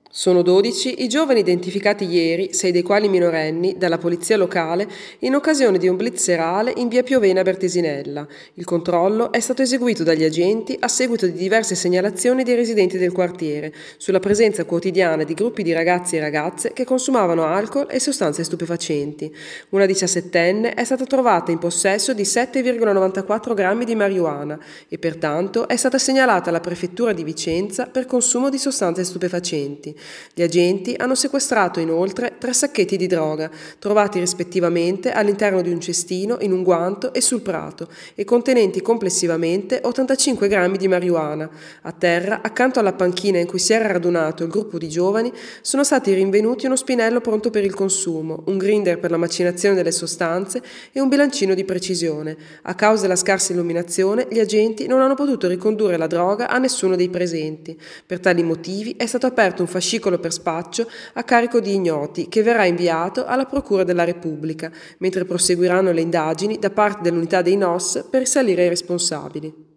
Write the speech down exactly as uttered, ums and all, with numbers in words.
Sono dodici i giovani identificati ieri, sei dei quali minorenni, dalla polizia locale in occasione di un blitz serale in via Piovena Bertesinella. Il controllo è stato eseguito dagli agenti a seguito di diverse segnalazioni dei residenti del quartiere sulla presenza quotidiana di gruppi di ragazzi e ragazze che consumavano alcol e sostanze stupefacenti. Una diciassettenne è stata trovata in possesso di sette virgola novantaquattro grammi di marijuana e pertanto è stata segnalata alla prefettura di Vicenza per consumo di sostanze stupefacenti. Gli agenti hanno sequestrato inoltre tre sacchetti di droga, trovati rispettivamente all'interno di un cestino, in un guanto e sul prato, e contenenti complessivamente ottantacinque grammi di marijuana. A terra, accanto alla panchina in cui si era radunato il gruppo di giovani, sono stati rinvenuti uno spinello pronto per il consumo, un grinder per la macinazione delle sostanze e un bilancino di precisione. A causa della scarsa illuminazione, gli agenti non hanno potuto ricondurre la droga a nessuno dei presenti. Per tali motivi è stato aperto un fascicolo per spaccio a carico di ignoti che verrà inviato alla Procura della Repubblica, mentre proseguiranno le indagini da parte dell'unità dei N O S per risalire ai responsabili.